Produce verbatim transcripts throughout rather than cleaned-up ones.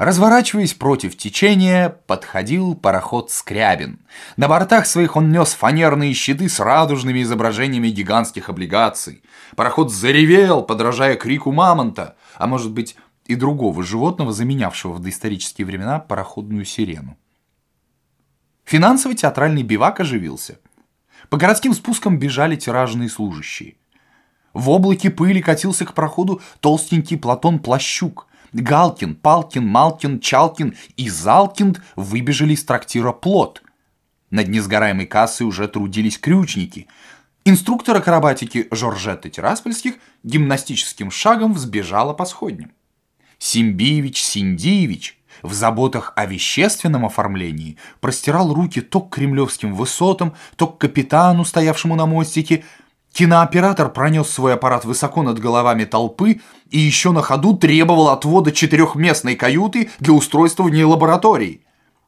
Разворачиваясь против течения, подходил пароход «Скрябин». На бортах своих он нес фанерные щиты с радужными изображениями гигантских облигаций. Пароход заревел, подражая крику мамонта, а может быть и другого животного, заменявшего в доисторические времена пароходную сирену. Финансовый театральный бивак оживился. По городским спускам бежали тиражные служащие. В облаке пыли катился к проходу толстенький Платон Плащук. Галкин, Палкин, Малкин, Чалкин и Залкин выбежали из трактира «Плот». Над несгораемой кассой уже трудились крючники. Инструктор акробатики Жоржетта Тираспольских гимнастическим шагом взбежала по сходням. Симбиевич Синдиевич в заботах о вещественном оформлении простирал руки то к кремлевским высотам, то к капитану, стоявшему на мостике. Кинооператор пронес свой аппарат высоко над головами толпы и еще на ходу требовал отвода четырехместной каюты для устройства в ней лаборатории.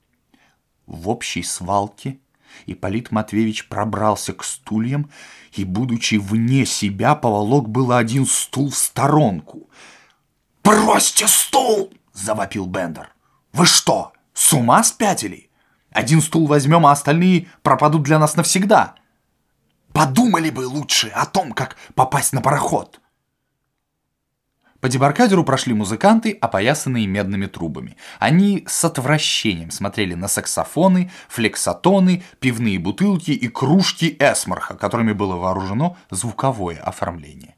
В общей свалке Ипполит Матвеевич пробрался к стульям и, будучи вне себя, поволок было один стул в сторонку. «Бросьте стул!» — завопил Бендер. «Вы что, с ума спятили? Один стул возьмем, а остальные пропадут для нас навсегда. Подумали бы лучше о том, как попасть на пароход». По дебаркадеру прошли музыканты, опоясанные медными трубами. Они с отвращением смотрели на саксофоны, флексотоны, пивные бутылки и кружки эсмарха, которыми было вооружено звуковое оформление.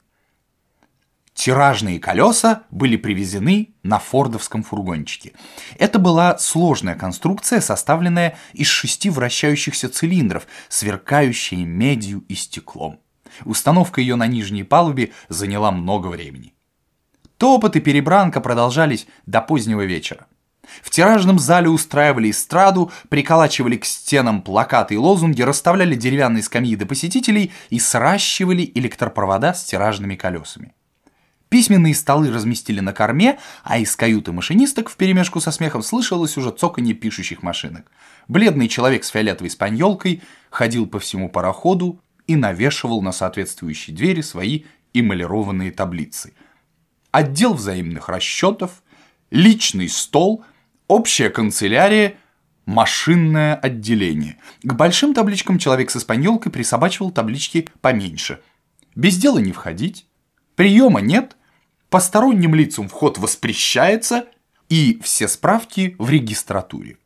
Тиражные колеса были привезены на фордовском фургончике. Это была сложная конструкция, составленная из шести вращающихся цилиндров, сверкающая медью и стеклом. Установка ее на нижней палубе заняла много времени. Топот и перебранка продолжались до позднего вечера. В тиражном зале устраивали эстраду, приколачивали к стенам плакаты и лозунги, расставляли деревянные скамьи для посетителей и сращивали электропровода с тиражными колесами. Письменные столы разместили на корме, а из каюты машинисток вперемешку со смехом слышалось уже цоканье пишущих машинок. Бледный человек с фиолетовой спаньолкой ходил по всему пароходу и навешивал на соответствующие двери свои эмалированные таблицы. Отдел взаимных расчетов, личный стол, общая канцелярия, машинное отделение. К большим табличкам человек со спаньолкой присобачивал таблички поменьше. Без дела не входить. Приема нет, посторонним лицам вход воспрещается и все справки в регистратуре.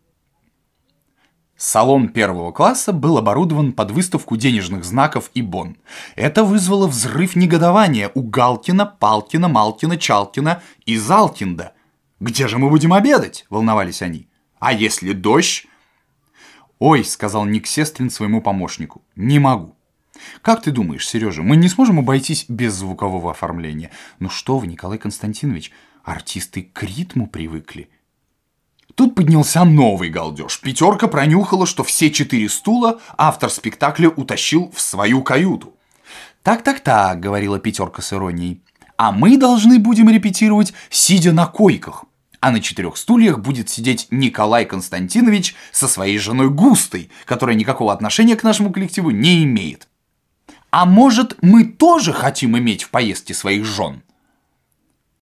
Салон первого класса был оборудован под выставку денежных знаков и бон. Это вызвало взрыв негодования у Галкина, Палкина, Малкина, Чалкина и Залкинда. «Где же мы будем обедать?» – волновались они. «А если дождь?» «Ой», – сказал Ник Сестрин своему помощнику, – «не могу». «Как ты думаешь, Сережа, мы не сможем обойтись без звукового оформления?» «Ну что вы, Николай Константинович, артисты к ритму привыкли». Тут поднялся новый галдеж. Пятерка пронюхала, что все четыре стула автор спектакля утащил в свою каюту. «Так-так-так», — говорила пятерка с иронией, «а мы должны будем репетировать, сидя на койках. А на четырех стульях будет сидеть Николай Константинович со своей женой Густой, которая никакого отношения к нашему коллективу не имеет. А может, мы тоже хотим иметь в поездке своих жен?»